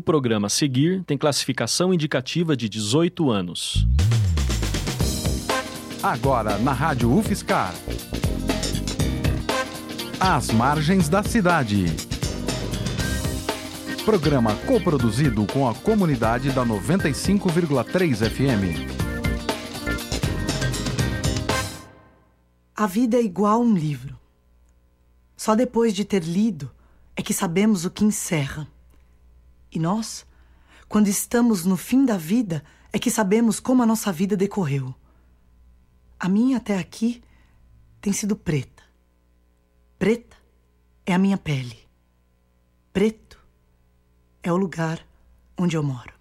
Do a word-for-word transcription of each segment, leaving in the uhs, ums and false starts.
programa a seguir tem classificação indicativa de dezoito anos. Agora na Rádio UFSCar. Às margens da cidade. Programa coproduzido com a comunidade da noventa e cinco vírgula três F M. A vida é igual a um livro. Só depois de ter lido é que sabemos o que encerra. E nós, quando estamos no fim da vida, é que sabemos como a nossa vida decorreu. A minha até aqui tem sido preta. Preta é a minha pele. Preto é o lugar onde eu moro.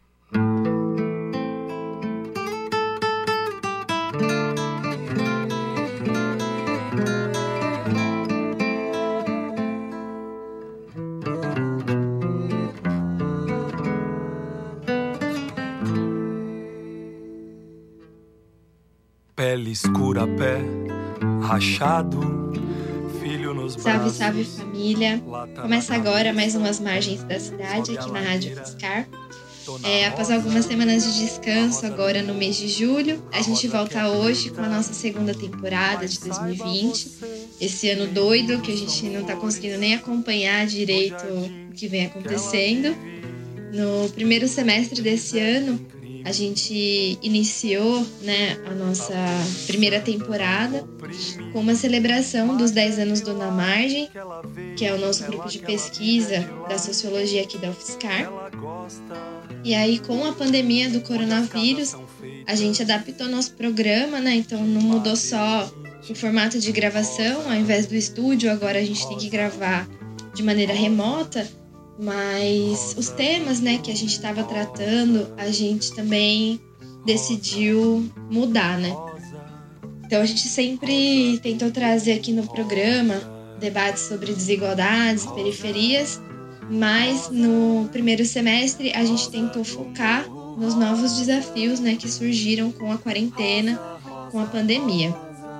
Pele escura, pé rachado, filho nos braços. Salve, salve família! Começa agora mais umas margens da cidade aqui na Rádio UFSCar. É, após algumas semanas de descanso agora no mês de julho, a gente volta hoje com a nossa segunda temporada de dois mil e vinte. Esse ano doido que a gente não tá conseguindo nem acompanhar direito o que vem acontecendo. No primeiro semestre desse ano, a gente iniciou, né, a nossa primeira temporada com uma celebração dos dez anos do Na Margem, que é o nosso grupo de pesquisa da sociologia aqui da UFSCar. E aí, com a pandemia do coronavírus, a gente adaptou nosso programa, né? Então não mudou só o formato de gravação, ao invés do estúdio, agora a gente tem que gravar de maneira remota. Mas os temas, né, que a gente estava tratando, a gente também decidiu mudar, né? Então a gente sempre tentou trazer aqui no programa debates sobre desigualdades, periferias, mas no primeiro semestre a gente tentou focar nos novos desafios, né, que surgiram com a quarentena, com a pandemia.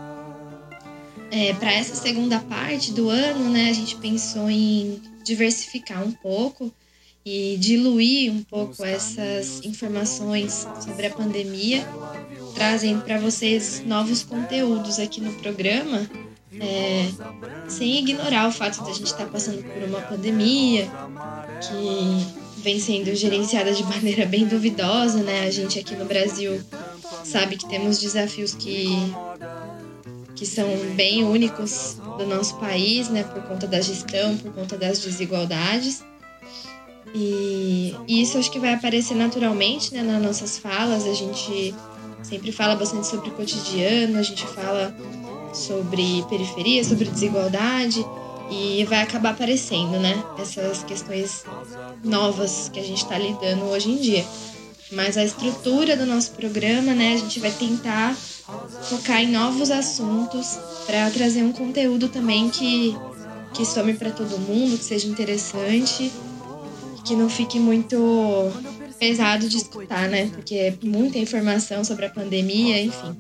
É, para essa segunda parte do ano, né, a gente pensou em diversificar um pouco e diluir um pouco essas informações sobre a pandemia, trazendo para vocês novos conteúdos aqui no programa, é, sem ignorar o fato de a gente estar tá passando por uma pandemia que vem sendo gerenciada de maneira bem duvidosa, né? A gente aqui no Brasil sabe que temos desafios que que são bem únicos do nosso país, né, por conta da gestão, por conta das desigualdades. E, e isso acho que vai aparecer naturalmente, né, nas nossas falas. A gente sempre fala bastante sobre o cotidiano, a gente fala sobre periferia, sobre desigualdade, e vai acabar aparecendo, né, essas questões novas que a gente está lidando hoje em dia. Mas a estrutura do nosso programa, né, a gente vai tentar focar em novos assuntos para trazer um conteúdo também que, que some para todo mundo, que seja interessante, que não fique muito pesado de escutar, né? Porque é muita informação sobre a pandemia, enfim.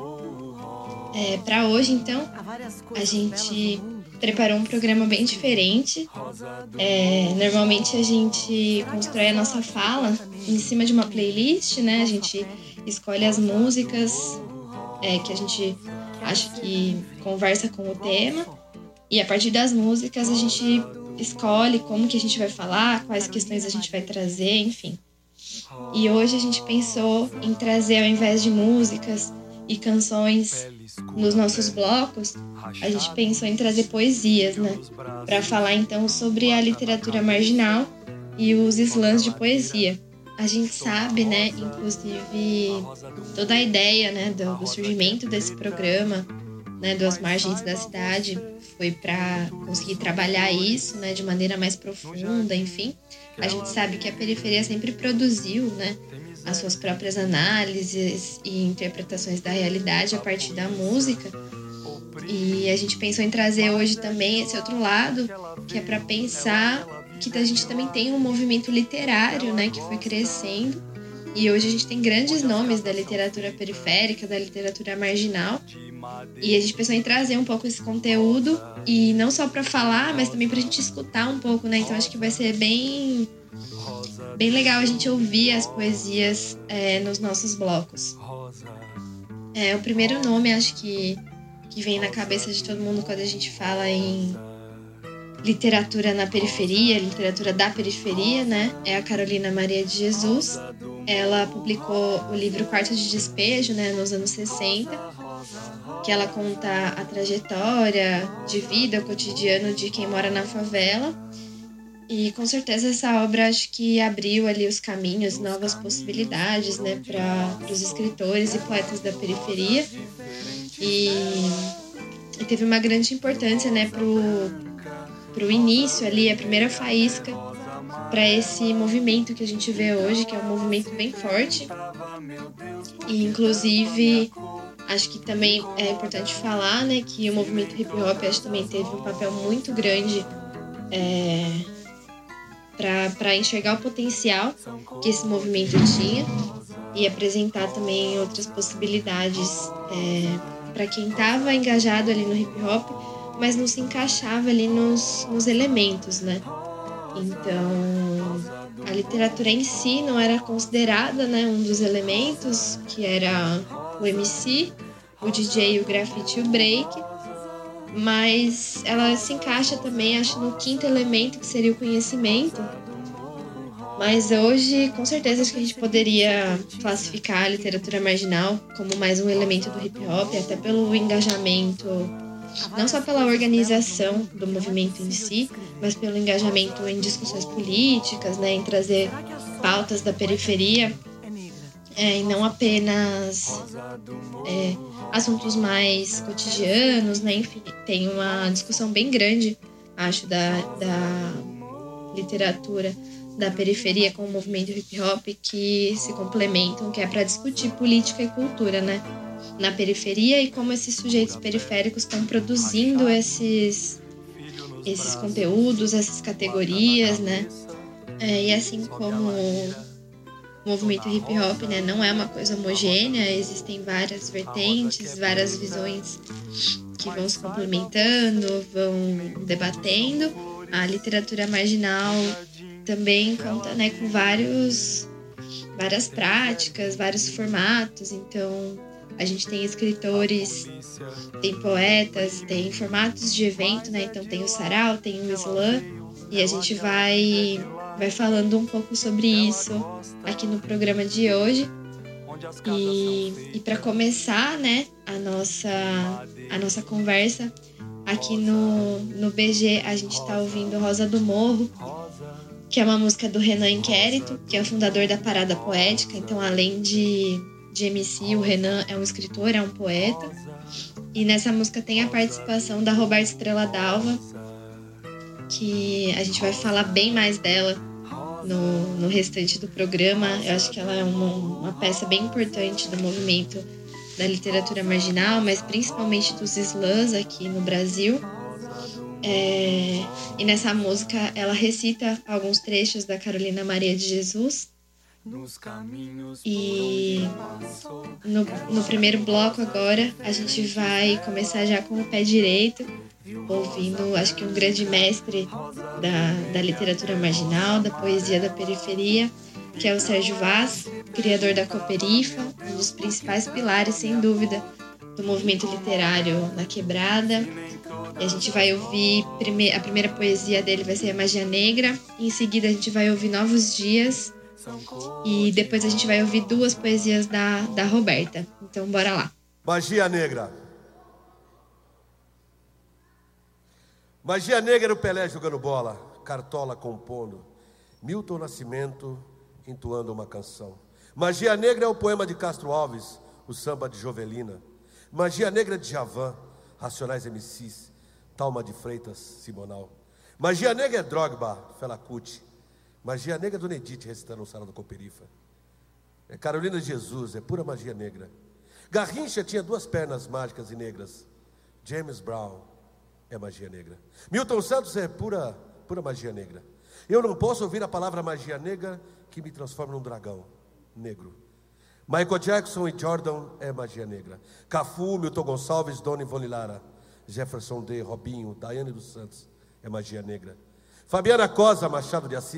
É, para hoje, então, a gente preparou um programa bem diferente. É, normalmente a gente constrói a nossa fala em cima de uma playlist, né? A gente escolhe as músicas É, que a gente acha que conversa com o tema, e a partir das músicas a gente escolhe como que a gente vai falar, quais questões a gente vai trazer, enfim. E hoje a gente pensou em trazer, ao invés de músicas e canções nos nossos blocos, a gente pensou em trazer poesias, né? Para falar então sobre a literatura marginal e os slams de poesia. A gente sabe, né, inclusive, toda a ideia, né, do, do surgimento desse programa, né, das margens da cidade, foi para conseguir trabalhar isso, né, de maneira mais profunda, enfim. A gente sabe que a periferia sempre produziu, né, as suas próprias análises e interpretações da realidade a partir da música. E a gente pensou em trazer hoje também esse outro lado, que é para pensar que a gente também tem um movimento literário, né, que foi crescendo, e hoje a gente tem grandes nomes da literatura periférica, da literatura marginal, e a gente pensou em trazer um pouco esse conteúdo, e não só para falar, mas também para a gente escutar um pouco, né, então acho que vai ser bem bem legal a gente ouvir as poesias é, nos nossos blocos. É, o primeiro nome, acho que, que vem na cabeça de todo mundo quando a gente fala em literatura na periferia, literatura da periferia, né? É a Carolina Maria de Jesus. Ela publicou o livro Quarto de Despejo, né, nos anos sessenta, que ela conta a trajetória de vida, o cotidiano de quem mora na favela. E com certeza essa obra acho que abriu ali os caminhos, novas possibilidades, né, para os escritores e poetas da periferia. E, e teve uma grande importância, né, pro pro início ali, a primeira faísca para esse movimento que a gente vê hoje, que é um movimento bem forte. E inclusive acho que também é importante falar, né, que o movimento hip hop acho que também teve um papel muito grande é, para enxergar o potencial que esse movimento tinha e apresentar também outras possibilidades é, para quem estava engajado ali no hip hop, mas não se encaixava ali nos, nos elementos, né? Então, a literatura em si não era considerada, né, um dos elementos, que era o M C, o D J, o grafite e o break, mas ela se encaixa também, acho, no quinto elemento, que seria o conhecimento. Mas hoje, com certeza, acho que a gente poderia classificar a literatura marginal como mais um elemento do hip hop, até pelo engajamento, não só pela organização do movimento em si, mas pelo engajamento em discussões políticas, né, em trazer pautas da periferia, é, e não apenas é, assuntos mais cotidianos, né, enfim, tem uma discussão bem grande, acho, da, da literatura da periferia com o movimento hip hop que se complementam, que é para discutir política e cultura, né, na periferia, e como esses sujeitos periféricos estão produzindo esses, esses conteúdos, essas categorias, né? É, e assim como o movimento hip hop, né, não é uma coisa homogênea, existem várias vertentes, várias visões que vão se complementando, vão debatendo. A literatura marginal também conta, né, com vários, várias práticas, vários formatos, então a gente tem escritores, tem poetas, tem formatos de evento, né? Então tem o sarau, tem o slam, e a gente vai, vai falando um pouco sobre isso aqui no programa de hoje. E, e para começar, né, a nossa, a nossa conversa, aqui no, no B G a gente está ouvindo Rosa do Morro, que é uma música do Renan Inquérito, que é o fundador da Parada Poética. Então, além de de M C, o Renan é um escritor, é um poeta. E nessa música tem a participação da Roberta Estrela Dalva, que a gente vai falar bem mais dela no, no restante do programa. Eu acho que ela é uma, uma peça bem importante do movimento da literatura marginal, mas principalmente dos slams aqui no Brasil. É, e nessa música ela recita alguns trechos da Carolina Maria de Jesus. E no, no primeiro bloco agora a gente vai começar já com o pé direito, ouvindo, acho que um grande mestre da, da literatura marginal, da poesia da periferia, que é o Sérgio Vaz, criador da Cooperifa, um dos principais pilares, sem dúvida, do movimento literário na Quebrada. E a gente vai ouvir, prime- a primeira poesia dele vai ser a Magia Negra, em seguida a gente vai ouvir Novos Dias, e depois a gente vai ouvir duas poesias da, da Roberta. Então, bora lá. Magia Negra. Magia Negra era o Pelé jogando bola, Cartola compondo, Milton Nascimento entoando uma canção. Magia Negra é o poema de Castro Alves, o samba de Jovelina. Magia Negra de Djavan, Racionais M Cs, Talma de Freitas, Simonal. Magia Negra é Drogba, Fela Kuti. Magia Negra do Nedite recitando o Sarau da Cooperifa. É Carolina de Jesus, é pura magia negra. Garrincha tinha duas pernas mágicas e negras. James Brown é magia negra. Milton Santos é pura, pura magia negra. Eu não posso ouvir a palavra magia negra que me transforma num dragão negro. Michael Jackson e Jordan é magia negra. Cafu, Milton Gonçalves, Dona Ivone Lara, Jefferson D, Robinho, Daiane dos Santos é magia negra. Fabiana Cosa, Machado de Assis,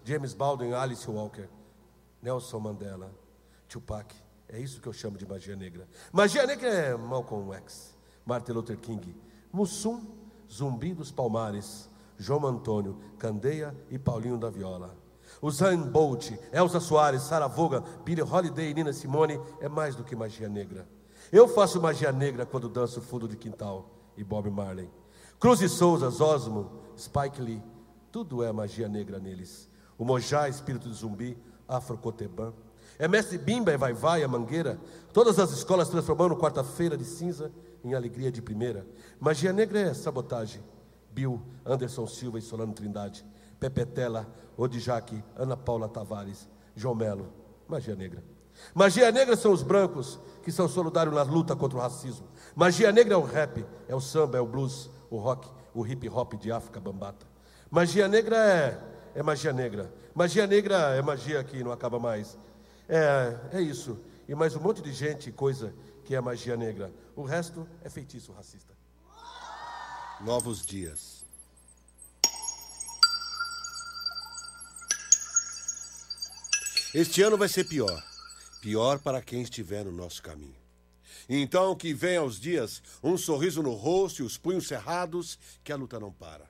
James Baldwin, Alice Walker, Nelson Mandela, Tupac. É isso que eu chamo de magia negra. Magia negra é Malcolm X, Martin Luther King, Mussum, Zumbi dos Palmares, João Antônio, Candeia e Paulinho da Viola. Usain Bolt, Elza Soares, Sarah Vaughan, Billie Holiday e Nina Simone é mais do que magia negra. Eu faço magia negra quando danço fundo de quintal e Bob Marley. Cruz e Souza, Zosmo, Spike Lee, tudo é magia negra neles. O Mojá, espírito de zumbi, Afro-Coteban. É Mestre Bimba, é Vai Vai, a Mangueira. Todas as escolas transformando quarta-feira de cinza em alegria de primeira. Magia negra é Sabotagem, Bill, Anderson Silva e Solano Trindade, Pepetela, Odjaque, Ana Paula Tavares, João Melo. Magia negra. Magia negra são os brancos que são solidários na luta contra o racismo. Magia negra é o rap, é o samba, é o blues, o rock, o hip hop de África Bambata. Magia negra é, é magia negra. Magia negra é magia que não acaba mais. É, é isso. E mais um monte de gente e coisa que é magia negra. O resto é feitiço racista. Novos dias. Este ano vai ser pior. Pior para quem estiver no nosso caminho. Então que venha os dias, um sorriso no rosto e os punhos cerrados, que a luta não para.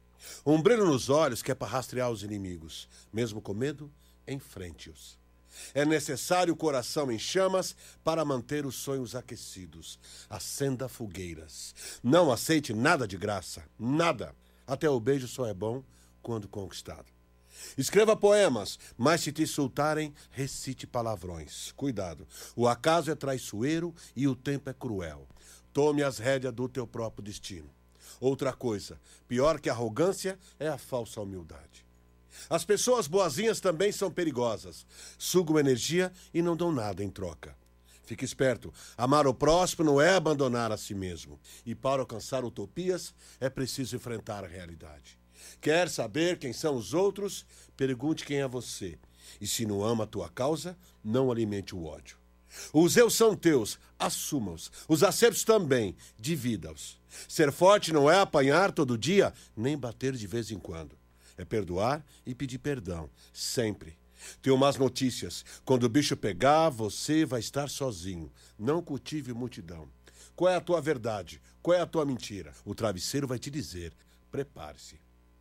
Um brilho nos olhos que é para rastrear os inimigos. Mesmo com medo, enfrente-os. É necessário o coração em chamas para manter os sonhos aquecidos. Acenda fogueiras. Não aceite nada de graça. Nada. Até o beijo só é bom quando conquistado. Escreva poemas, mas se te insultarem, recite palavrões. Cuidado. O acaso é traiçoeiro e o tempo é cruel. Tome as rédeas do teu próprio destino. Outra coisa, pior que a arrogância, é a falsa humildade. As pessoas boazinhas também são perigosas. Sugam energia e não dão nada em troca. Fique esperto. Amar o próximo não é abandonar a si mesmo. E para alcançar utopias, é preciso enfrentar a realidade. Quer saber quem são os outros? Pergunte quem é você. E se não ama a tua causa, não alimente o ódio. Os eu são teus, assuma-os. Os acertos também, divida-os. Ser forte não é apanhar todo dia, nem bater de vez em quando. É perdoar e pedir perdão, sempre. Tenho más notícias. Quando o bicho pegar, você vai estar sozinho. Não cultive multidão. Qual é a tua verdade? Qual é a tua mentira? O travesseiro vai te dizer. Prepare-se.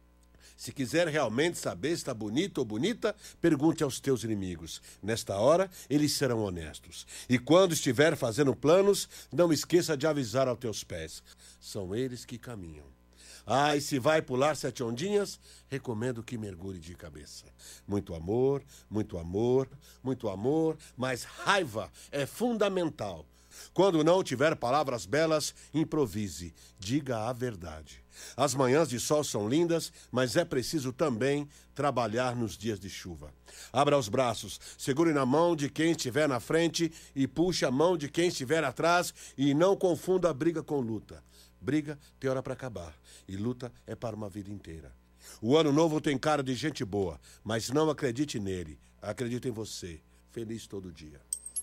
Se quiser realmente saber se está bonito ou bonita, pergunte aos teus inimigos. Nesta hora, eles serão honestos. E quando estiver fazendo planos, não esqueça de avisar aos teus pés. São eles que caminham. Ah, e se vai pular sete ondinhas, recomendo que mergulhe de cabeça. Muito amor, muito amor, muito amor, mas raiva é fundamental. Quando não tiver palavras belas, improvise, diga a verdade. As manhãs de sol são lindas, mas é preciso também trabalhar nos dias de chuva. Abra os braços, segure na mão de quem estiver na frente e puxe a mão de quem estiver atrás e não confunda a briga com luta. Briga tem hora para acabar e luta é para uma vida inteira. O ano novo tem cara de gente boa, mas não acredite nele, acredite em você. Feliz todo dia.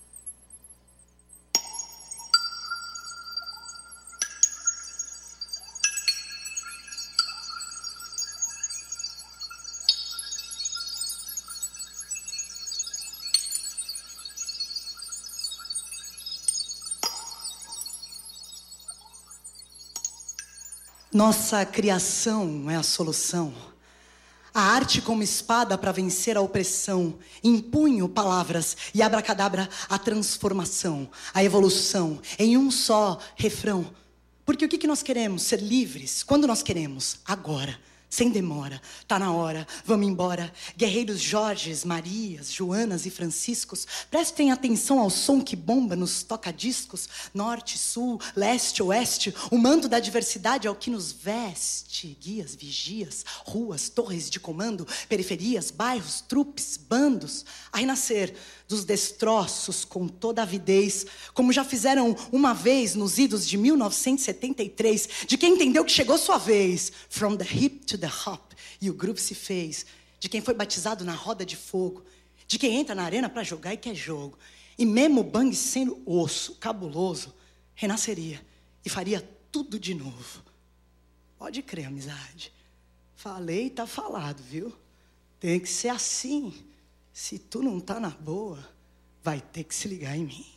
Nossa criação é a solução. A arte como espada para vencer a opressão. Empunho palavras e abracadabra a transformação, a evolução em um só refrão. Porque o que nós queremos? Ser livres. Quando nós queremos? Agora. Sem demora, tá na hora, vamos embora. Guerreiros Jorges, Marias, Joanas e Franciscos, prestem atenção ao som que bomba nos toca-discos. Norte, sul, leste, oeste, o manto da diversidade é o que nos veste. Guias, vigias, ruas, torres de comando, periferias, bairros, trupes, bandos. A renascer dos destroços com toda a avidez, como já fizeram uma vez nos idos de mil novecentos e setenta e três, de quem entendeu que chegou sua vez. From the hip to the hop, e o grupo se fez. De quem foi batizado na roda de fogo, de quem entra na arena pra jogar e quer jogo. E mesmo o bang sendo osso, cabuloso, renasceria e faria tudo de novo. Pode crer, amizade. Falei, tá falado, viu? Tem que ser assim. Se tu não tá na boa, vai ter que se ligar em mim.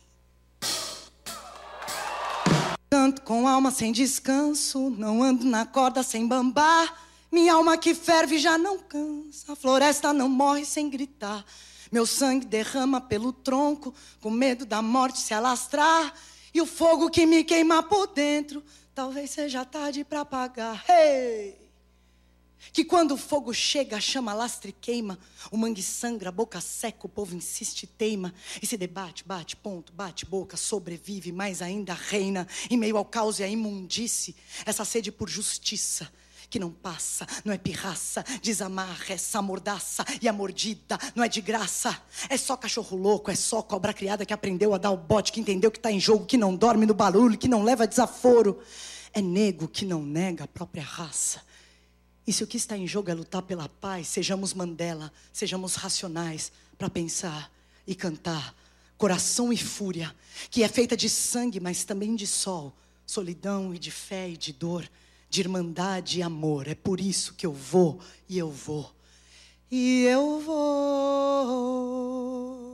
Canto com alma sem descanso, não ando na corda sem bambar. Minha alma que ferve já não cansa, a floresta não morre sem gritar. Meu sangue derrama pelo tronco, com medo da morte se alastrar. E o fogo que me queima por dentro, talvez seja tarde pra apagar. Hey! Que quando o fogo chega, a chama lastra e queima. O mangue sangra, a boca seca, o povo insiste e teima. E se debate, bate ponto, bate boca, sobrevive, mas ainda reina. Em meio ao caos e à imundície, essa sede por justiça que não passa, não é pirraça. Desamarra essa mordaça e a mordida não é de graça. É só cachorro louco, é só cobra criada que aprendeu a dar o bote, que entendeu que tá em jogo, que não dorme no barulho, que não leva desaforo. É nego que não nega a própria raça. E se o que está em jogo é lutar pela paz, sejamos Mandela, sejamos racionais para pensar e cantar. Coração e fúria, que é feita de sangue, mas também de sol. Solidão e de fé e de dor, de irmandade e amor. É por isso que eu vou e eu vou. E eu vou.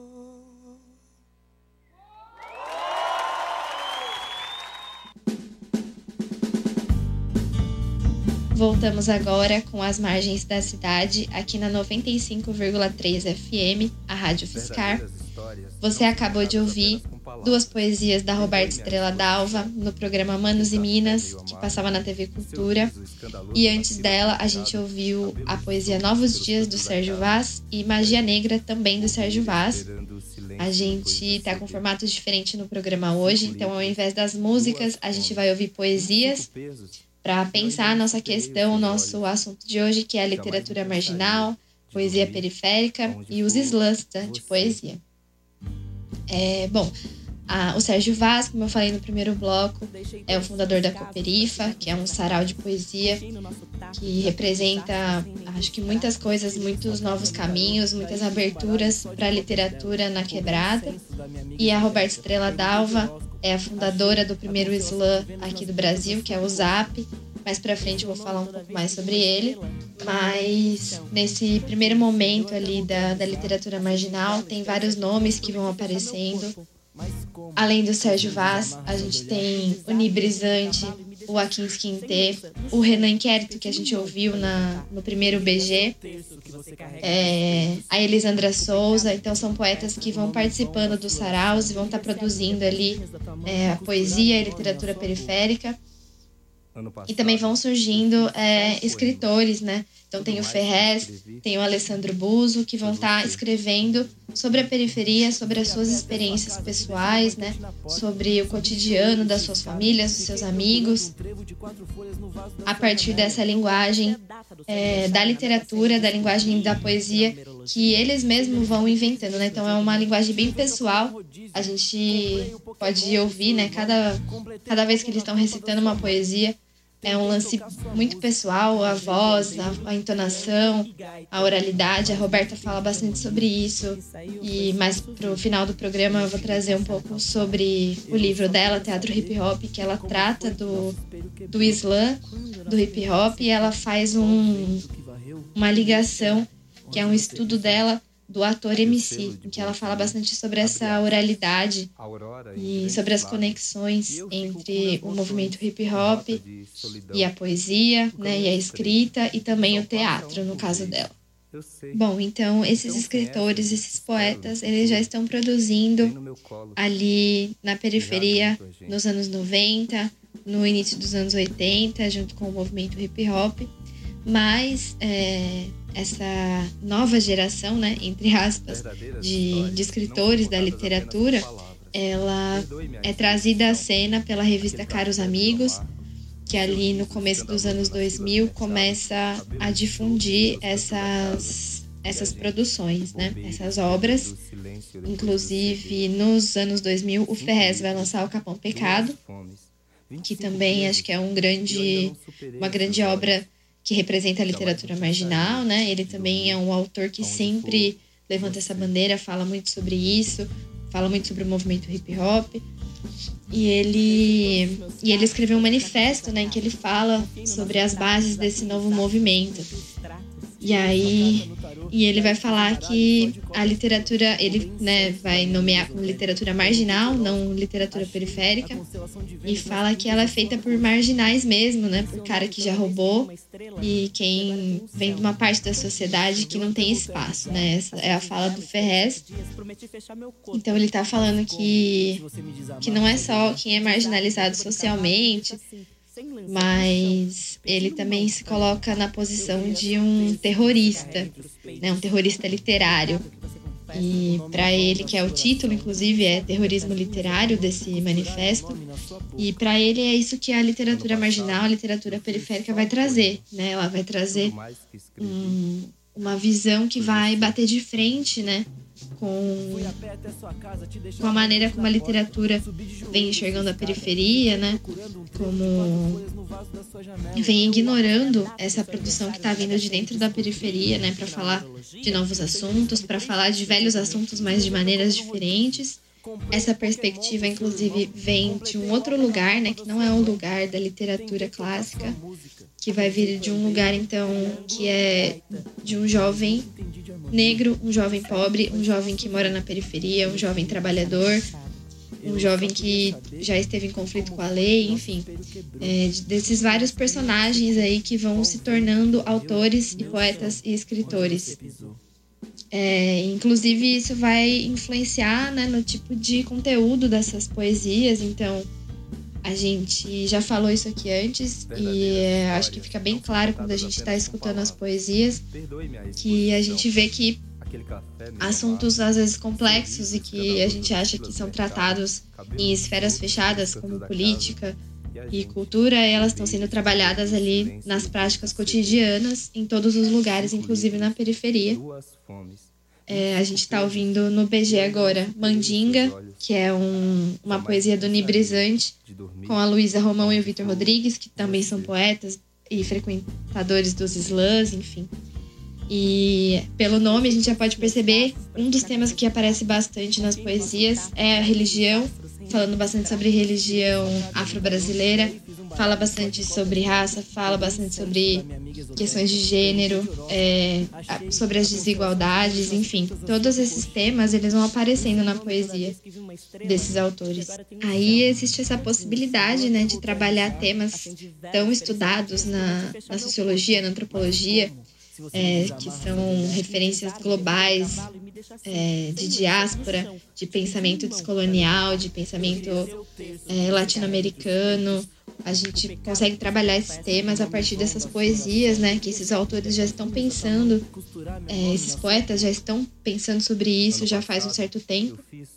Voltamos agora com As Margens da Cidade, aqui na noventa e cinco vírgula três F M, a Rádio Fiscar. Você acabou de ouvir duas poesias da Roberta Estrela Dalva, no programa Manos e Minas, que passava na T V Cultura. E antes dela, a gente ouviu a poesia Novos Dias, do Sérgio Vaz, e Magia Negra, também do Sérgio Vaz. A gente tá com um formato diferente no programa hoje, então ao invés das músicas, a gente vai ouvir poesias para pensar a nossa questão, o nosso assunto de hoje, que é a literatura marginal, poesia periférica e os slams de poesia. É, bom, a, o Sérgio Vaz, como eu falei no primeiro bloco, é o fundador da Cooperifa, que é um sarau de poesia que representa, acho que muitas coisas, muitos novos caminhos, muitas aberturas para a literatura na quebrada. E a Roberta Estrela Dalva é a fundadora do primeiro slam aqui do Brasil, que é o Zap. Mais pra frente eu vou falar um pouco mais sobre ele. Mas nesse primeiro momento ali da, da literatura marginal, tem vários nomes que vão aparecendo. Além do Sérgio Vaz, a gente tem o Nibrizante, o Akin Skintê, o Renan Inquérito, que a gente ouviu na, no primeiro B G, é, a Elisandra Souza. Então são poetas que vão participando dos saraus e vão estar produzindo ali é, a poesia e a literatura periférica. E também vão surgindo é, escritores, né? Então tem o Ferrez, tem o Alessandro Buso, que vão estar escrevendo sobre a periferia, sobre as suas experiências pessoais, né? Sobre o cotidiano das suas famílias, dos seus amigos, a partir dessa linguagem é, da literatura, da linguagem da poesia, que eles mesmos vão inventando, né? Então é uma linguagem bem pessoal. A gente pode ouvir, né? Cada, cada vez que eles estão recitando uma poesia, é um lance muito pessoal, a voz, a, a entonação, a oralidade. A Roberta fala bastante sobre isso. E mais pro final do programa eu vou trazer um pouco sobre o livro dela, Teatro Hip Hop, que ela trata do, do slam, do hip hop, e ela faz um, uma ligação, que é um estudo dela, do ator M C, em que ela fala bastante sobre essa oralidade e sobre as conexões entre o movimento hip hop e a poesia, né, e a escrita, e também o teatro, no caso dela. Bom, então esses escritores, esses poetas, eles já estão produzindo ali na periferia nos anos noventa, no início dos anos oitenta, junto com o movimento hip hop, mas é, essa nova geração, né, entre aspas, de, de escritores da literatura, ela é trazida à cena pela revista Caros Amigos, que ali no começo dos anos dois mil começa a difundir essas, essas produções, né, essas obras. Inclusive, nos anos dois mil, o Ferrez vai lançar o Capão Pecado, que também acho que é um grande, uma grande obra que representa a literatura marginal, né? Ele também é um autor que sempre levanta essa bandeira, fala muito sobre isso, fala muito sobre o movimento hip hop. E ele, e ele escreveu um manifesto, né, em que ele fala sobre as bases desse novo movimento. E aí E ele vai falar que a literatura, ele, né, vai nomear como literatura marginal, não literatura periférica, e fala que ela é feita por marginais mesmo, né, por cara que já roubou e quem vem de uma parte da sociedade que não tem espaço, né. Essa é a fala do Ferrez. Então ele tá falando que, que não é só quem é marginalizado socialmente, mas ele também se coloca na posição de um terrorista, né, um terrorista literário. E para ele, que é o título, inclusive, é terrorismo literário desse manifesto. E para ele é isso que a literatura marginal, a literatura periférica vai trazer, né? Ela vai trazer um, uma visão que vai bater de frente, né, com, com a maneira como a literatura vem enxergando a periferia, né? Como vem ignorando essa produção que está vindo de dentro da periferia, né? Para falar de novos assuntos, para falar de velhos assuntos, mas de maneiras diferentes. Essa perspectiva, inclusive, vem de um outro lugar, né? Que não é o lugar da literatura clássica, que vai vir de um lugar, então, que é de um jovem negro, um jovem pobre, um jovem que mora na periferia, um jovem trabalhador, um jovem que já esteve em conflito com a lei, enfim, é, desses vários personagens aí que vão se tornando autores e poetas e escritores. É, inclusive, isso vai influenciar, né, no tipo de conteúdo dessas poesias. Então, a gente já falou isso aqui antes e é, acho que fica bem claro quando a gente está escutando as poesias que a gente vê que assuntos às vezes complexos e que a gente acha que são tratados em esferas fechadas, como política e cultura, elas estão sendo trabalhadas ali nas práticas cotidianas, em todos os lugares, inclusive na periferia. É, a gente está ouvindo no B G agora Mandinga, que é um, uma poesia do Nibrizante, com a Luísa Romão e o Vitor Rodrigues, que também são poetas e frequentadores dos slams, enfim. E pelo nome a gente já pode perceber, um dos temas que aparece bastante nas poesias é a religião, falando bastante sobre religião afro-brasileira, fala bastante sobre raça, fala bastante sobre questões de gênero, é, sobre as desigualdades, enfim. Todos esses temas, eles vão aparecendo na poesia desses autores. Aí existe essa possibilidade, né, de trabalhar temas tão estudados na, na sociologia, na antropologia, É, que são referências globais, é, de diáspora, de pensamento descolonial, de pensamento é, latino-americano. A gente consegue trabalhar esses temas a partir dessas poesias, né, que esses autores já estão pensando, é, esses poetas já estão pensando sobre isso já faz um certo tempo.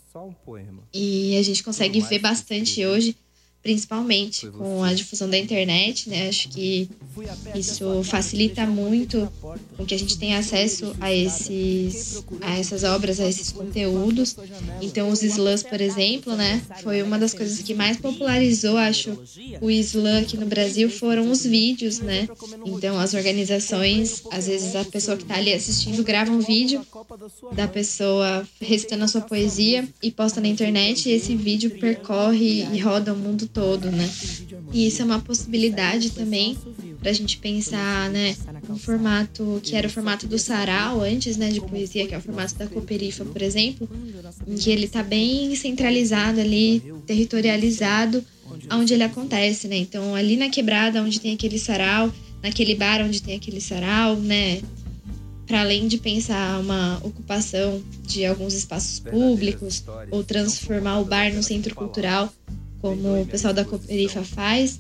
E a gente consegue ver bastante hoje, principalmente com a difusão da internet, né? Acho que isso facilita muito com que a gente tenha acesso a, esses, a essas obras, a esses conteúdos. Então, os slams, por exemplo, né? Foi uma das coisas que mais popularizou, acho, o slam aqui no Brasil, foram os vídeos, né? Então, as organizações, às vezes a pessoa que está ali assistindo grava um vídeo da pessoa recitando a sua poesia e posta na internet, e esse vídeo percorre e roda o mundo todo, né? E isso é uma possibilidade também pra gente pensar, né, um formato que era o formato do sarau antes, né, de poesia, que é o formato da Cooperifa, por exemplo, em que ele tá bem centralizado ali, territorializado, onde ele acontece, né? Então, ali na quebrada, onde tem aquele sarau, naquele bar onde tem aquele sarau, né, para além de pensar uma ocupação de alguns espaços públicos ou transformar o bar num centro cultural, como o pessoal da Cooperifa faz,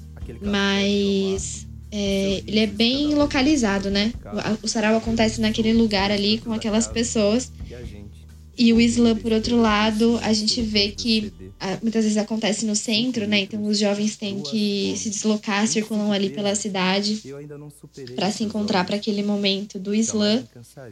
mas é, ele é bem localizado, né? O, o sarau acontece naquele lugar ali com aquelas pessoas. E o slam, por outro lado, a gente vê que a, muitas vezes acontece no centro, né? Então os jovens têm que se deslocar, circulam ali pela cidade para se encontrar para aquele momento do slam.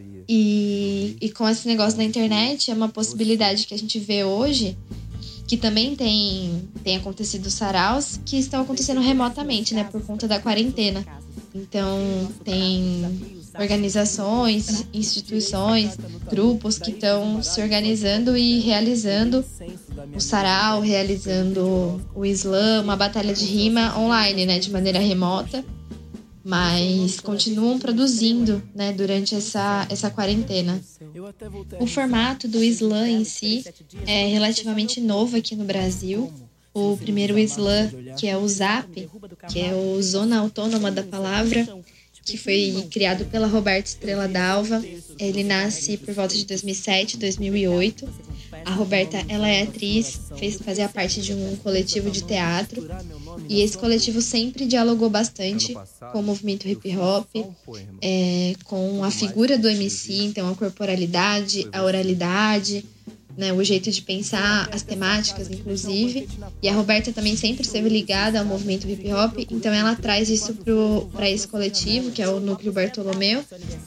E, e com esse negócio da internet, é uma possibilidade que a gente vê hoje, que também tem, tem acontecido saraus que estão acontecendo remotamente, né? Por conta da quarentena. Então, tem organizações, instituições, grupos que estão se organizando e realizando o sarau, realizando o slam, uma batalha de rima online, né, de maneira remota. mas continuam produzindo, né, durante essa, essa quarentena. O formato do slam em si é relativamente novo aqui no Brasil. O primeiro slam, que é o Zap, que é o Zona Autônoma da Palavra, que foi criado pela Roberta Estrela Dalva. Ele nasce por volta de dois mil e sete, dois mil e oito. A Roberta, ela é atriz, fez, fazia parte de um coletivo de teatro. E esse coletivo sempre dialogou bastante com o movimento hip hop, é, com a figura do M C, então a corporalidade, a oralidade, né, o jeito de pensar, as temáticas, inclusive. E a Roberta também sempre esteve ligada ao movimento hip hop, então ela traz isso para esse coletivo, que é o Núcleo Bartolomeu.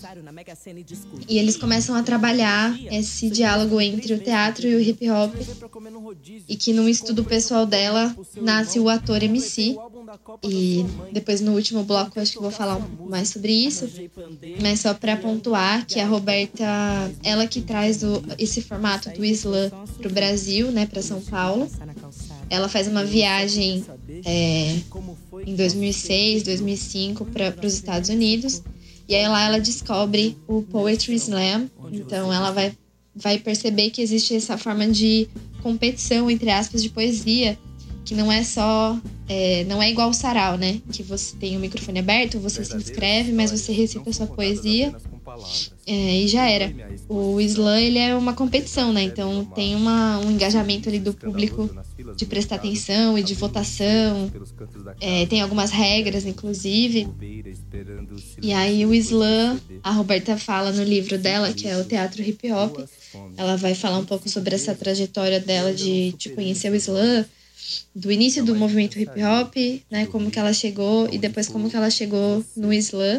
E eles começam a trabalhar esse diálogo entre o teatro e o hip hop, e que no estudo pessoal dela nasce o ator M C. E depois no último bloco eu acho que vou falar um pouco mais sobre isso, mas só para pontuar que a Roberta, ela que traz o, esse formato do slam para o Brasil, né, para São Paulo. Ela faz uma viagem é, em dois mil e seis, dois mil e cinco para os Estados Unidos, e aí lá ela descobre o Poetry Slam. Então ela vai, vai perceber que existe essa forma de competição, entre aspas, de poesia, que não é só, é, não é igual o sarau, né? Que você tem o microfone aberto, você se inscreve, mas você recita a sua poesia é, e já era. O slam, ele é uma competição, né? Então tem uma, um engajamento ali do público de prestar atenção e de votação. É, tem algumas regras, inclusive. E aí o slam, a Roberta fala no livro dela, que é o Teatro Hip Hop, ela vai falar um pouco sobre essa trajetória dela de, de conhecer o slam, do início do movimento hip hop, né, como que ela chegou e depois como que ela chegou no slam.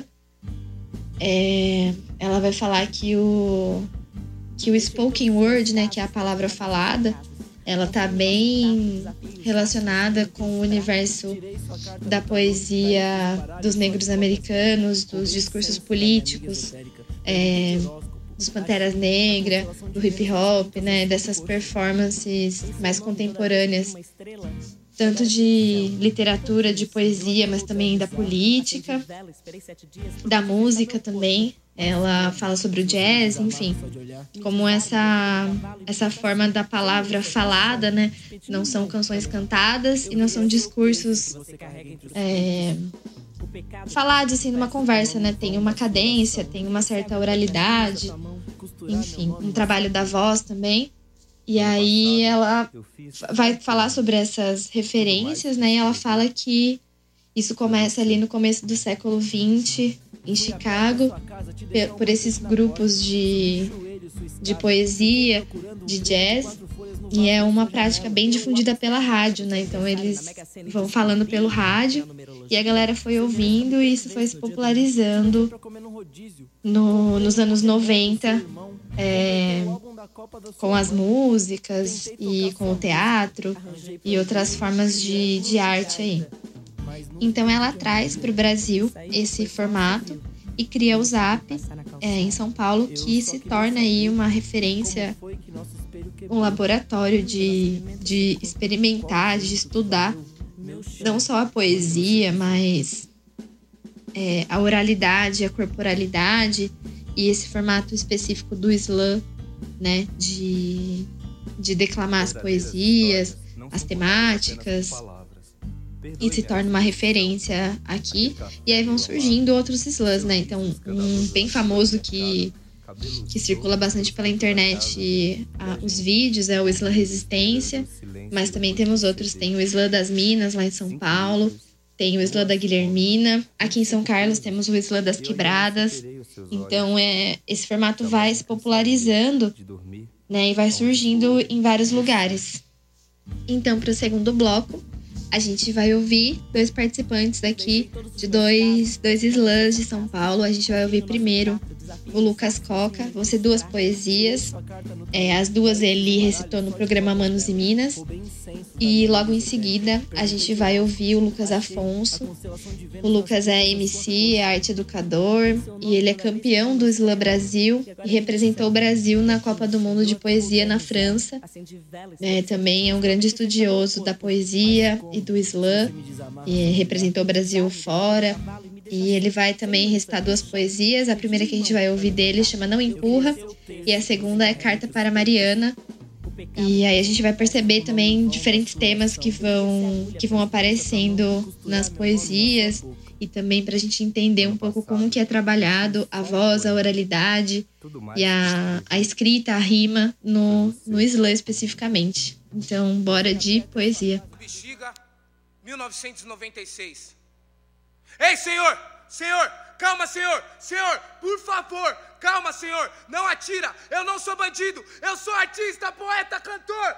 É, ela vai falar que o que o spoken word, né, que é a palavra falada, ela tá bem relacionada com o universo da poesia dos negros americanos, dos discursos políticos, é, dos Panteras Negras, do hip hop, né, dessas performances mais contemporâneas, tanto de literatura, de poesia, mas também da política, da música também. Ela fala sobre o jazz, enfim, como essa, essa forma da palavra falada, né, não são canções cantadas e não são discursos é, falados assim numa conversa, né? Tem uma cadência, tem uma certa oralidade, enfim, um trabalho da voz também. E aí ela vai falar sobre essas referências, né? E ela fala que isso começa ali no começo do século vinte, em Chicago, por esses grupos de, de poesia, de jazz. E é uma prática bem difundida pela rádio, né? Então eles vão falando pelo rádio e a galera foi ouvindo e isso foi se popularizando no, nos anos noventa, é, com as músicas e com o teatro e outras formas de, de arte aí. Então ela traz para o Brasil esse formato e cria o Zap é, em São Paulo, que se torna aí uma referência, um laboratório de, de experimentar, de estudar não só a poesia, mas é, a oralidade, a corporalidade e esse formato específico do slam, né, de, de declamar as poesias, as temáticas, e se torna uma referência aqui. E aí vão surgindo outros slams, né? Então, um bem famoso que, que circula bastante pela internet, a, os vídeos, é o Slam Resistência, mas também temos outros. Tem o Slam das Minas, lá em São Paulo, tem o Slam da Guilhermina. Aqui em São Carlos temos o Slam das Quebradas. Então, é, esse formato vai se popularizando, né? E vai surgindo em vários lugares. Então, para o segundo bloco, a gente vai ouvir dois participantes aqui de dois, dois slams de São Paulo. A gente vai ouvir primeiro o Lucas Coca. Vão ser duas poesias. É, as duas ele recitou no programa Manos e Minas. E logo em seguida a gente vai ouvir o Lucas Afonso. O Lucas é M C, é arte educador e ele é campeão do Slam Brasil e representou o Brasil na Copa do Mundo de Poesia na França. É, também é um grande estudioso da poesia e do Slam, e representou o Brasil fora. E ele vai também recitar duas poesias. A primeira que a gente vai ouvir dele chama Não Empurra. E a segunda é Carta para Mariana. E aí a gente vai perceber também diferentes temas que vão, que vão aparecendo nas poesias. E também pra gente entender um pouco como que é trabalhado a voz, a oralidade e a, a escrita, a rima no, no slam especificamente. Então, bora de poesia. Bexiga, mil novecentos e noventa e seis. Ei, senhor! Senhor! Calma, senhor! Senhor, por favor! Calma, senhor! Não atira! Eu não sou bandido! Eu sou artista, poeta, cantor!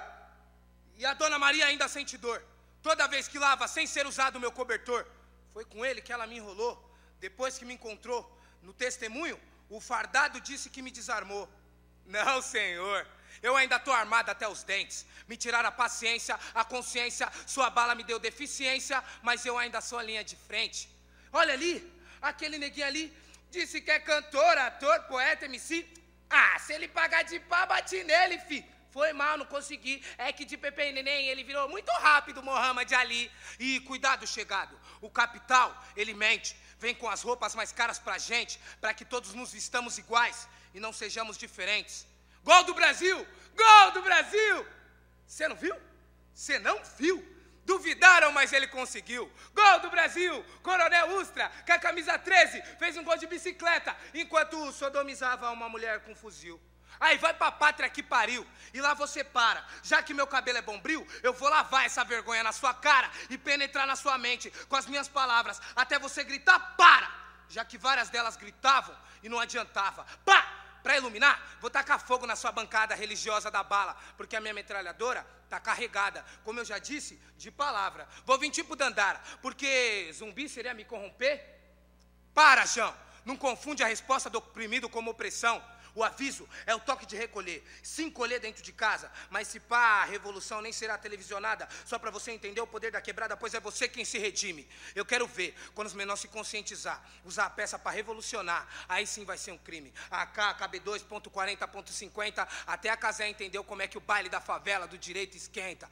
E a dona Maria ainda sente dor. Toda vez que lava sem ser usado o meu cobertor. Foi com ele que ela me enrolou. Depois que me encontrou no testemunho, o fardado disse que me desarmou. Não, senhor. Eu ainda estou armado até os dentes. Me tiraram a paciência, a consciência. Sua bala me deu deficiência, mas eu ainda sou a linha de frente. Olha ali, aquele neguinho ali disse que é cantor, ator, poeta, M C. Ah, se ele pagar de pá, bate nele, fi. Foi mal, não consegui. É que de Pepe e Neném ele virou muito rápido, Mohamed Ali. E cuidado, chegado. O capital, ele mente. Vem com as roupas mais caras pra gente, pra que todos nos vistamos iguais e não sejamos diferentes. Gol do Brasil! Gol do Brasil! Você não viu? Você não viu? Duvidaram, mas ele conseguiu. Gol do Brasil! Coronel Ustra, com a camisa treze, fez um gol de bicicleta, enquanto sodomizava uma mulher com fuzil. Aí vai pra pátria que pariu, e lá você para. Já que meu cabelo é bombril, eu vou lavar essa vergonha na sua cara e penetrar na sua mente com as minhas palavras, até você gritar para. Já que várias delas gritavam e não adiantava. Pá! Pra iluminar, vou tacar fogo na sua bancada religiosa da bala, porque a minha metralhadora tá carregada, como eu já disse, de palavra. Vou vir tipo Dandara, porque zumbi seria me corromper? Para, João, não confunde a resposta do oprimido como opressão. O aviso é o toque de recolher, se encolher dentro de casa. Mas se pá, a revolução nem será televisionada. Só pra você entender o poder da quebrada, pois é você quem se redime. Eu quero ver, quando os menores se conscientizar, usar a peça pra revolucionar. Aí sim vai ser um crime. A K, K B dois ponto quarenta ponto cinquenta, até a Casé entendeu como é que o baile da favela do direito esquenta.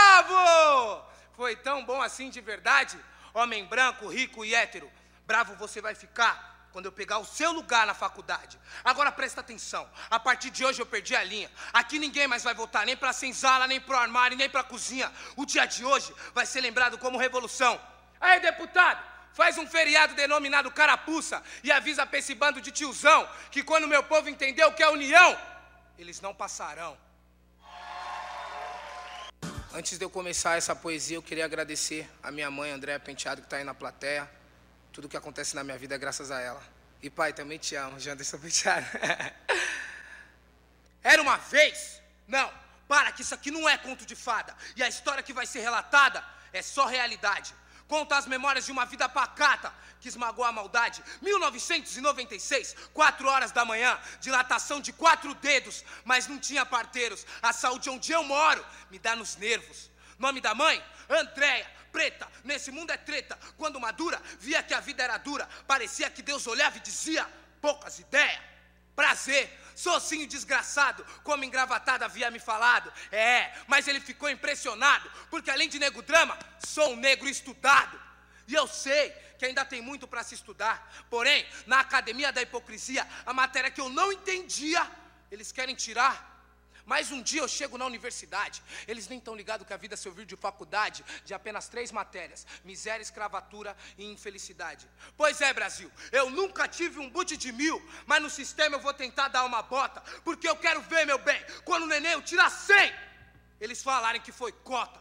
Bravo! Foi tão bom assim de verdade? Homem branco, rico e hétero. Bravo você vai ficar quando eu pegar o seu lugar na faculdade. Agora presta atenção, a partir de hoje eu perdi a linha. Aqui ninguém mais vai voltar nem pra senzala, nem pro armário, nem pra cozinha. O dia de hoje vai ser lembrado como revolução. Aí, deputado, faz um feriado denominado Carapuça e avisa pra esse bando de tiozão que quando o meu povo entender o que é união, eles não passarão. Antes de eu começar essa poesia, eu queria agradecer a minha mãe, Andréa Penteado, que tá aí na plateia. Tudo que acontece na minha vida é graças a ela. E pai, também te amo, Janderson Penteado. Era uma vez? Não, para, que isso aqui não é conto de fada. E a história que vai ser relatada é só realidade. Conta as memórias de uma vida pacata que esmagou a maldade. mil novecentos e noventa e seis, quatro horas da manhã, dilatação de quatro dedos, mas não tinha parteiros. A saúde onde eu moro me dá nos nervos. Nome da mãe? Andréia. Preta, nesse mundo é treta. Quando madura, via que a vida era dura. Parecia que Deus olhava e dizia: poucas ideias. Prazer, socinho desgraçado, como engravatada havia me falado. É, mas ele ficou impressionado, porque além de nego drama, sou um negro estudado. E eu sei que ainda tem muito para se estudar. Porém, na academia da hipocrisia, a matéria que eu não entendia, eles querem tirar. Mas um dia eu chego na universidade, eles nem estão ligados que a vida é servir de faculdade de apenas três matérias: miséria, escravatura e infelicidade. Pois é, Brasil, eu nunca tive um boot de mil, mas no sistema eu vou tentar dar uma bota, porque eu quero ver, meu bem, quando o neném eu tirar cem, eles falarem que foi cota.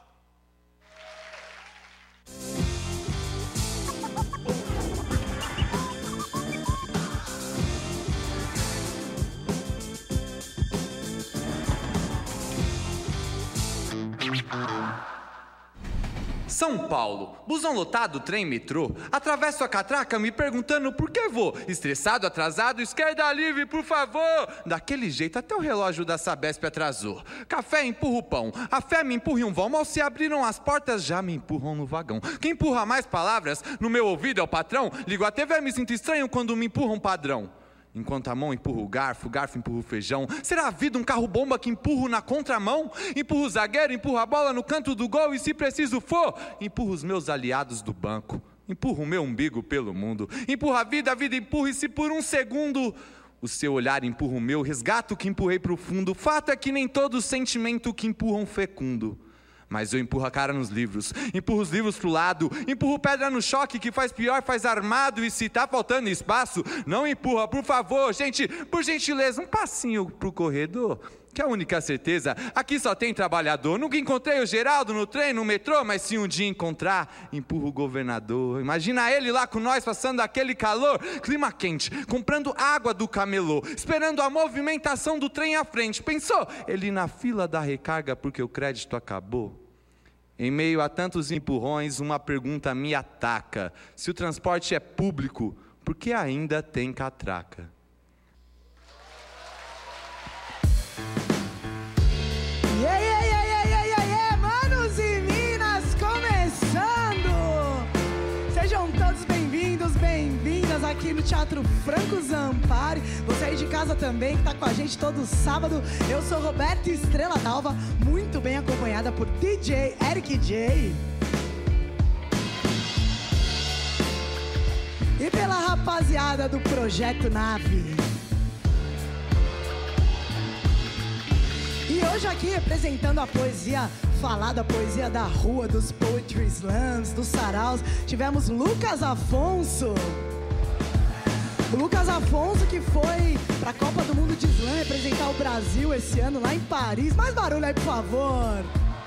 São Paulo, busão lotado, trem metrô. Atravesso a catraca me perguntando por que vou. Estressado, atrasado, esquerda livre, por favor. Daquele jeito até o relógio da Sabesp atrasou. Café empurra o pão, a fé me empurra em um vão. Mal se abriram as portas, já me empurram no vagão. Quem empurra mais palavras no meu ouvido é o patrão. Ligo a T V e me sinto estranho quando me empurra um padrão. Enquanto a mão empurra o garfo, o garfo empurra o feijão. Será a vida um carro-bomba que empurro na contramão? Empurra o zagueiro, empurra a bola no canto do gol. E se preciso for, empurra os meus aliados do banco. empurra o meu umbigo pelo mundo. Empurra a vida, a vida empurra, e se por um segundo o seu olhar empurra o meu, resgato o que empurrei pro fundo. Fato é que nem todo sentimento que empurra um fecundo. Mas eu empurro a cara nos livros, empurro os livros pro lado, empurro pedra no choque, que faz pior, faz armado. E se tá faltando espaço, não empurra, por favor, gente, por gentileza, um passinho pro corredor. Que é a única certeza, aqui só tem trabalhador. Nunca encontrei o Geraldo no trem, no metrô, mas se um dia encontrar, empurro o governador. Imagina ele lá com nós, passando aquele calor, clima quente, comprando água do camelô, esperando a movimentação do trem à frente. Pensou? Ele na fila da recarga porque o crédito acabou. Em meio a tantos empurrões, uma pergunta me ataca: se o transporte é público, por que ainda tem catraca? Yeah, yeah, yeah, yeah, yeah, yeah, yeah, manos e minas, começando! Sejam todos bem-vindos, bem-vindas aqui no Teatro Franco Zampari. Você aí de casa também, que tá com a gente todo sábado. Eu sou Roberto Estrela Dalva, muito bem acompanhada por D J Eric J. E pela rapaziada do Projeto Nave. E hoje aqui representando a poesia falada, a poesia da rua, dos poetry slams, dos saraus, tivemos Lucas Afonso. O Lucas Afonso que foi pra Copa do Mundo de Slam representar o Brasil esse ano lá em Paris. Mais barulho aí, por favor.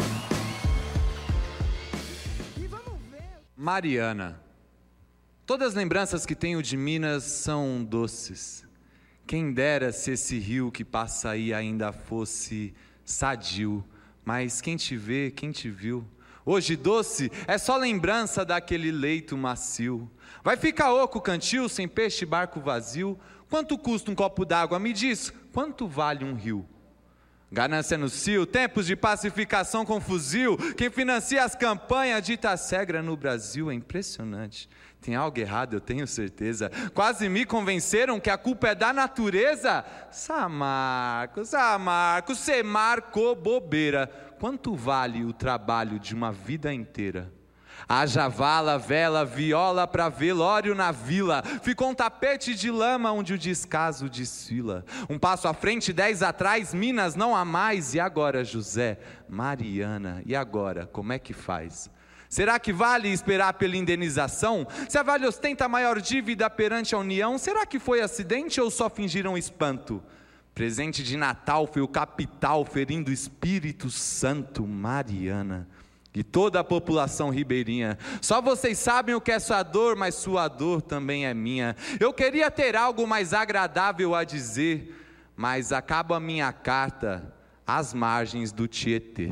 E vamos ver... Mariana. Todas as lembranças que tenho de Minas são doces. Quem dera se esse rio que passa aí ainda fosse sadio. Mas quem te vê, quem te viu, hoje doce é só lembrança daquele leito macio. Vai ficar oco o cantil, sem peixe, barco vazio. Quanto custa um copo d'água? Me diz, quanto vale um rio? Ganância no cio, tempos de pacificação com fuzil. Quem financia as campanhas de Itacegra no Brasil é impressionante. Tem algo errado, eu tenho certeza. Quase me convenceram que a culpa é da natureza. Samarco, Samarco, cê marcou bobeira. Quanto vale o trabalho de uma vida inteira? Haja vala, vela, viola pra velório na vila. Ficou um tapete de lama onde o descaso desfila. Um passo à frente, dez atrás, Minas não há mais. E agora, José, Mariana, e agora, como é que faz? Será que vale esperar pela indenização? Se a Vale ostenta a maior dívida perante a União, será que foi acidente ou só fingiram espanto? Presente de Natal foi o capital ferindo o Espírito Santo, Mariana. E toda a população ribeirinha. Só vocês sabem o que é sua dor, mas sua dor também é minha. Eu queria ter algo mais agradável a dizer, mas acaba a minha carta às margens do Tietê.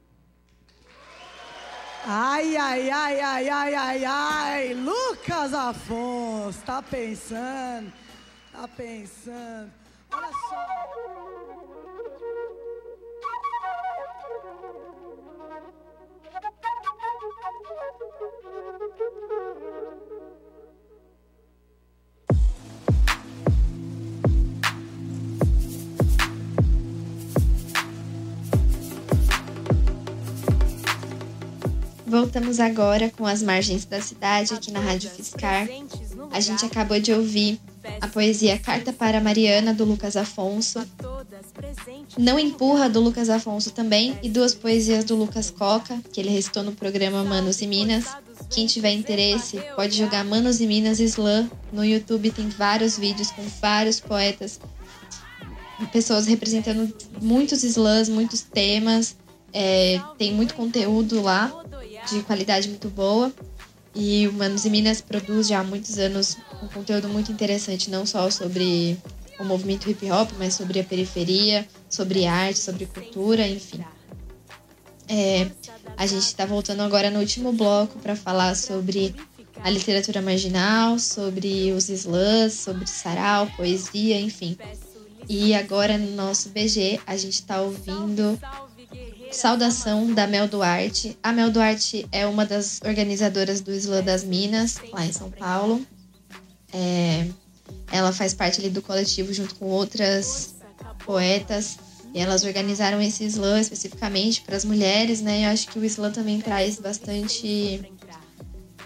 Ai, ai, ai, ai, ai, ai, ai, Lucas Afonso, tá pensando, tá pensando, olha só. Voltamos agora com As Margens da Cidade, aqui na Rádio Fiscar. A gente acabou de ouvir a poesia Carta para Mariana, do Lucas Afonso. Não Empurra, do Lucas Afonso também. E duas poesias do Lucas Coca, que ele recitou no programa Manos e Minas. Quem tiver interesse, pode jogar Manos e Minas Slam. No YouTube tem vários vídeos com vários poetas. Pessoas representando muitos slams, muitos temas. É, tem muito conteúdo lá, de qualidade muito boa, e o Manos e Minas produz já há muitos anos um conteúdo muito interessante, não só sobre o movimento hip hop, mas sobre a periferia, sobre arte, sobre cultura, enfim. É, a gente está voltando agora no último bloco para falar sobre a literatura marginal, sobre os slams, sobre sarau, poesia, enfim. E agora no nosso B G a gente está ouvindo Saudação, da Mel Duarte. A Mel Duarte é uma das organizadoras do Slam das Minas, lá em São Paulo. É, ela faz parte ali do coletivo junto com outras poetas. E elas organizaram esse Slam especificamente para as mulheres, né? Eu acho que o Slam também traz bastante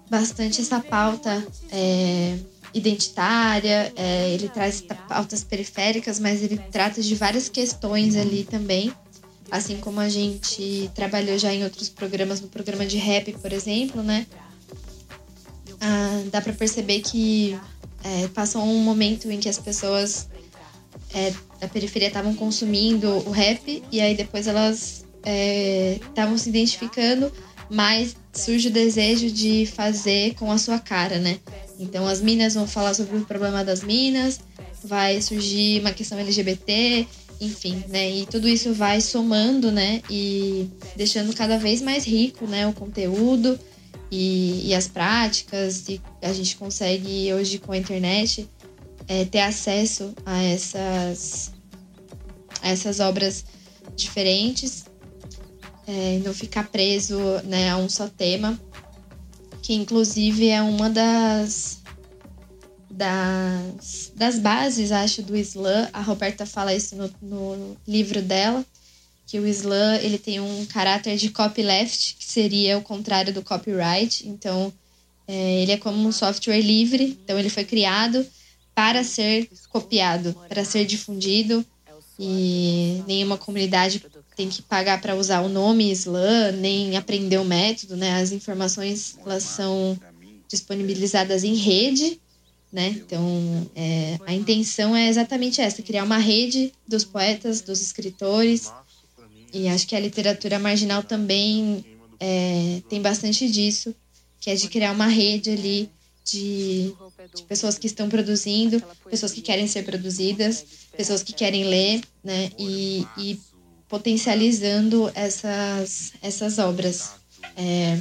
bastante essa pauta é, identitária, é, ele traz pautas periféricas, mas ele trata de várias questões ali também, assim como a gente trabalhou já em outros programas, no programa de rap, por exemplo, né? Ah, dá para perceber que é, passou um momento em que as pessoas é, da periferia estavam consumindo o rap e aí depois elas estavam é, se identificando, mas surge o desejo de fazer com a sua cara, né? Então as minas vão falar sobre o problema das minas, vai surgir uma questão L G B T, enfim, né? E tudo isso vai somando, né? E deixando cada vez mais rico, né? O conteúdo e, e as práticas, e a gente consegue hoje com a internet é, ter acesso a essas, a essas obras diferentes, é, não ficar preso, né, a um só tema, que inclusive é uma das, das, das bases, acho, do slam. A Roberta fala isso no, no livro dela, que o slam ele tem um caráter de copyleft, que seria o contrário do copyright. Então, é, ele é como um software livre, então ele foi criado para ser copiado, para ser difundido, e nenhuma comunidade tem que pagar para usar o nome slam, nem aprender o método, né? As informações, elas são disponibilizadas em rede, né? Então, é, a intenção é exatamente essa, criar uma rede dos poetas, dos escritores, e acho que a literatura marginal também é, tem bastante disso, que é de criar uma rede ali de, de pessoas que estão produzindo, pessoas que querem ser produzidas, pessoas que querem ler, né? E, e potencializando essas, essas obras. É,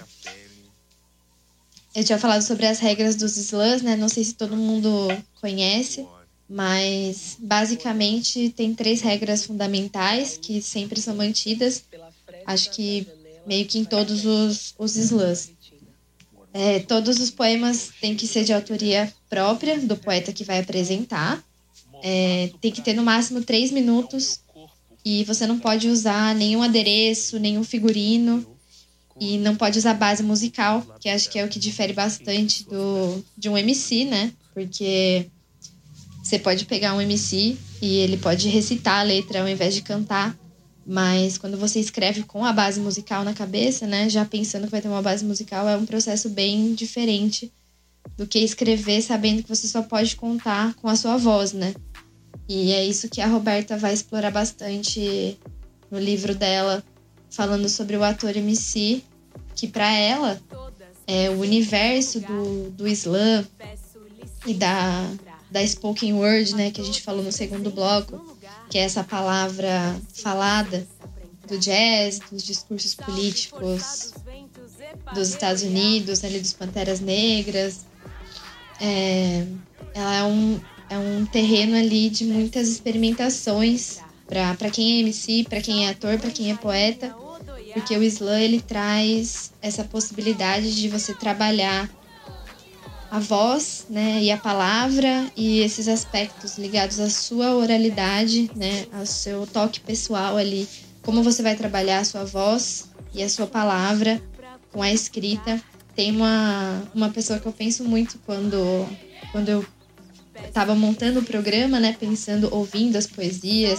eu tinha falado sobre as regras dos slams, né? Não sei se todo mundo conhece, mas basicamente tem três regras fundamentais que sempre são mantidas, acho que meio que em todos os, os slams. É, todos os poemas têm que ser de autoria própria do poeta que vai apresentar. É, tem que ter no máximo três minutos e você não pode usar nenhum adereço, nenhum figurino, e não pode usar base musical, que acho que é o que difere bastante do, de um M C, né? Porque você pode pegar um M C e ele pode recitar a letra ao invés de cantar, mas quando você escreve com a base musical na cabeça, né, já pensando que vai ter uma base musical, é um processo bem diferente do que escrever sabendo que você só pode contar com a sua voz, né? E é isso que a Roberta vai explorar bastante no livro dela, falando sobre o ator M C, que para ela é o universo do, do slam e da, da spoken word, né, que a gente falou no segundo bloco, que é essa palavra falada do jazz, dos discursos políticos dos Estados Unidos, ali dos Panteras Negras. É, ela é um, é um terreno ali de muitas experimentações para quem é M C, para quem é ator, para quem é poeta, porque o slam ele traz essa possibilidade de você trabalhar a voz, né, e a palavra e esses aspectos ligados à sua oralidade, né, ao seu toque pessoal ali, como você vai trabalhar a sua voz e a sua palavra com a escrita. Tem uma, uma pessoa que eu penso muito quando, quando eu estava montando o programa, né, pensando, ouvindo as poesias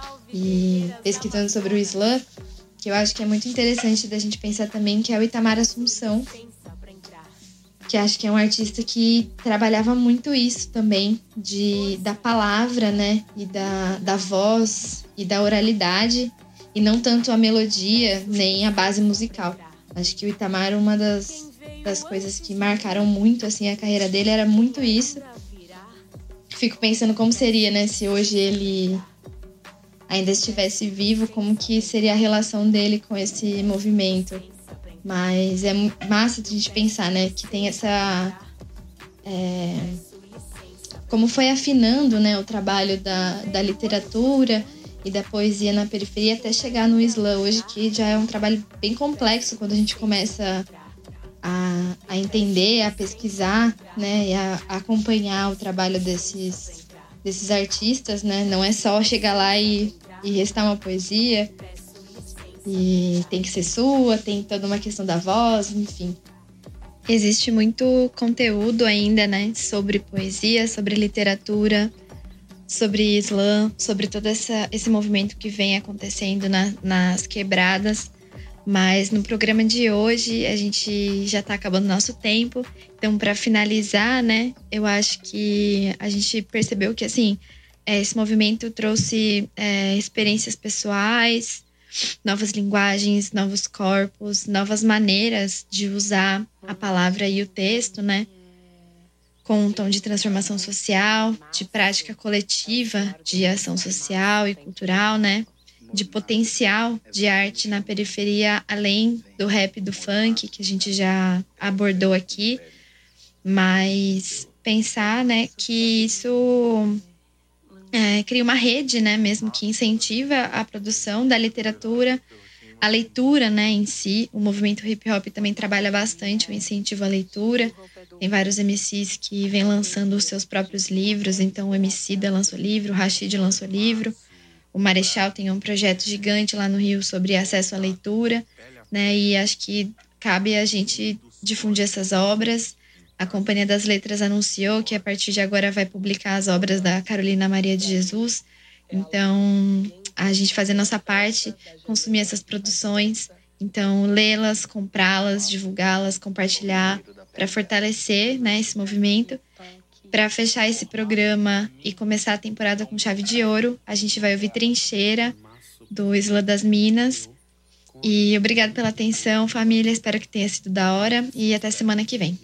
e pesquisando sobre o slam, que eu acho que é muito interessante da gente pensar também, que é o Itamar Assunção, que acho que é um artista que trabalhava muito isso também, de, da palavra, né, e da, da voz e da oralidade, e não tanto a melodia nem a base musical. Acho que o Itamar, uma das, das coisas que marcaram muito assim, a carreira dele era muito isso. Fico pensando como seria, né, se hoje ele ainda estivesse vivo, como que seria a relação dele com esse movimento. Mas é massa de a gente pensar, né, que tem essa... É, como foi afinando, né, o trabalho da, da literatura e da poesia na periferia até chegar no slam hoje, que já é um trabalho bem complexo quando a gente começa a, a entender, a pesquisar, né, e a, a acompanhar o trabalho desses, desses artistas, né? Não é só chegar lá e, e recitar uma poesia, e tem que ser sua, tem toda uma questão da voz, enfim. Existe muito conteúdo ainda, né, sobre poesia, sobre literatura, sobre Islã, sobre todo essa, esse movimento que vem acontecendo na, nas quebradas. Mas no programa de hoje a gente já está acabando nosso tempo. Então, para finalizar, né, eu acho que a gente percebeu que, assim, esse movimento trouxe é, experiências pessoais, novas linguagens, novos corpos, novas maneiras de usar a palavra e o texto, né? Com um tom de transformação social, de prática coletiva, de ação social e cultural, né? De potencial de arte na periferia, além do rap e do funk, que a gente já abordou aqui. Mas pensar, né, que isso é, cria uma rede, né, mesmo que incentiva a produção da literatura, a leitura, né, em si. O movimento hip hop também trabalha bastante o incentivo à leitura. Tem vários M Cs que vêm lançando os seus próprios livros. Então o Emicida lançou livro, o Rashid lançou livro. O Marechal tem um projeto gigante lá no Rio sobre acesso à leitura, né? E acho que cabe a gente difundir essas obras. A Companhia das Letras anunciou que a partir de agora vai publicar as obras da Carolina Maria de Jesus. Então, a gente fazer nossa parte, consumir essas produções. Então, lê-las, comprá-las, divulgá-las, compartilhar, para fortalecer, né, esse movimento. Para fechar esse programa e começar a temporada com chave de ouro, a gente vai ouvir Trincheira, do Isla das Minas. E obrigado pela atenção, família. Espero que tenha sido da hora. E até semana que vem.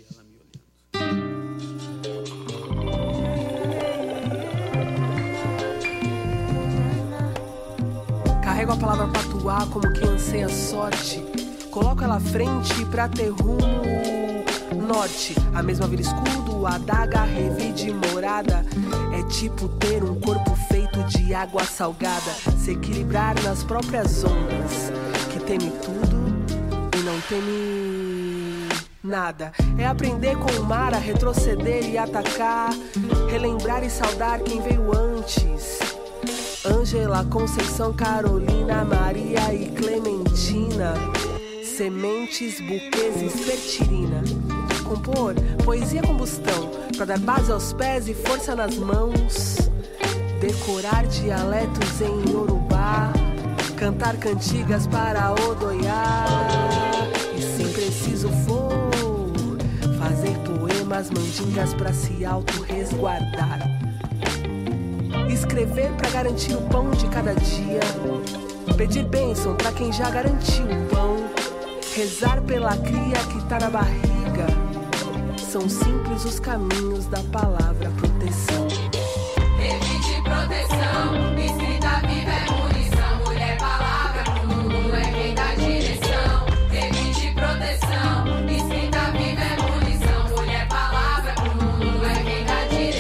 Carrego a palavra pra atuar como quem anseia sorte. Coloco ela à frente pra ter rumo norte. A mesma vira escudo, adaga, revide morada. É tipo ter um corpo feito de água salgada. Se equilibrar nas próprias ondas. Que teme tudo e não teme nada. É aprender com o mar a retroceder e atacar. Relembrar e saudar quem veio antes. Ângela, Conceição, Carolina, Maria e Clementina. Sementes, buquês e espertirina. Compor, poesia combustão, pra dar base aos pés e força nas mãos. Decorar dialetos em Yorubá. Cantar cantigas para Odoiá. E se preciso for, fazer poemas, mandingas pra se auto-resguardar. Escrever pra garantir o pão de cada dia. Pedir bênção pra quem já garantiu o pão. Rezar pela cria que tá na barriga. São simples os caminhos da palavra proteção. Evite proteção, escrita viva é munição. Mulher, palavra pro mundo é quem dá direção. Evite proteção, escrita viva é munição. Mulher, palavra pro mundo é quem dá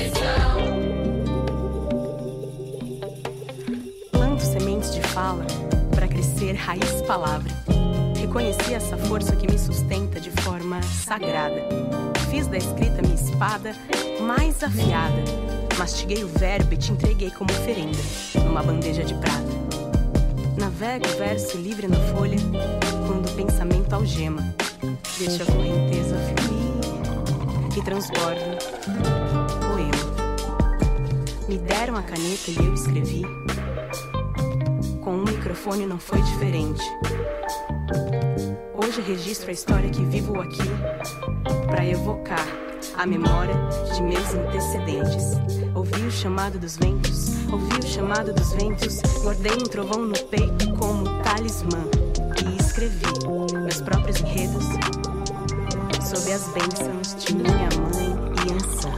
direção. Planto sementes de fala para crescer raiz palavra. Reconheci essa força que me sustenta de forma sagrada. Fiz da escrita minha espada mais afiada. Mastiguei o verbo e te entreguei como oferenda, numa bandeja de prata. Navego o verso livre na folha, quando o pensamento algema. Deixo a correnteza fluir e transbordo poema. Me deram a caneta e eu escrevi. Com um microfone não foi diferente. Hoje registro a história que vivo aqui para evocar a memória de meus antecedentes. Ouvi o chamado dos ventos, ouvi o chamado dos ventos. Guardei um trovão no peito como talismã e escrevi meus próprios enredos sob as bênçãos de minha mãe Iansã.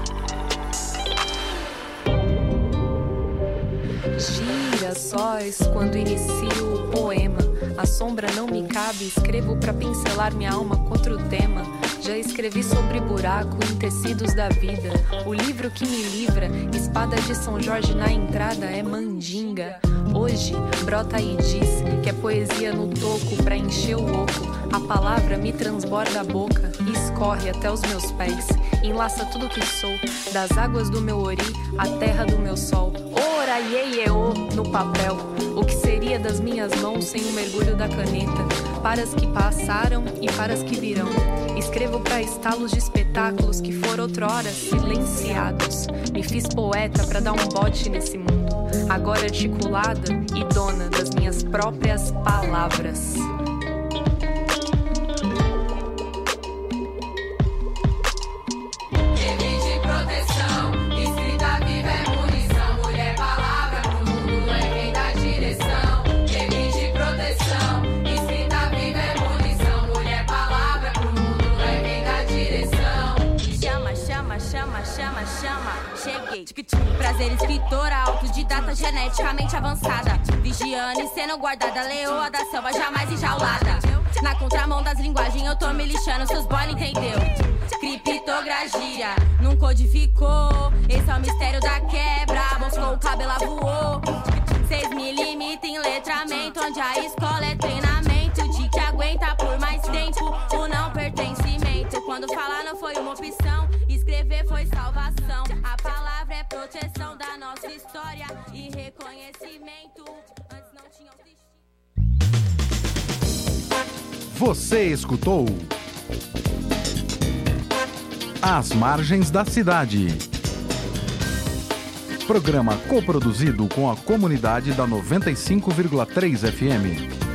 Girassóis quando inicio o poema. A sombra não me cabe, escrevo pra pincelar minha alma contra o tema. Já escrevi sobre buraco em tecidos da vida. O livro que me livra, espada de São Jorge na entrada é mandinga. Hoje brota e diz que é poesia no toco pra encher o oco. A palavra me transborda a boca e escorre até os meus pés. Enlaça tudo que sou, das águas do meu ori à terra do meu sol. Ora, iê, iê, ô, no papel. O que seria das minhas mãos sem o mergulho da caneta? para as que passaram e para as que virão. Escrevo para estalos de espetáculos que foram outrora silenciados. Me fiz poeta para dar um bote nesse mundo, agora articulada e dona das minhas próprias palavras. Prazer escritora, autodidata, geneticamente avançada, vigiando e sendo guardada, leoa da selva, jamais enjaulada. Na contramão das linguagens eu tô me lixando, seus boy não entendeu. Criptografia, não codificou, esse é o mistério da quebra, moscou, o cabelo voou. Seis me limita em letramento, onde a escola é treinamento de que aguenta por mais tempo o não pertencimento. Quando falar não foi uma opção, escrever foi salvação. A palavra é proteção da nossa história e reconhecimento. Antes não tinha Você escutou Às Margens da Cidade. Programa coproduzido com a comunidade da noventa e cinco vírgula três F M.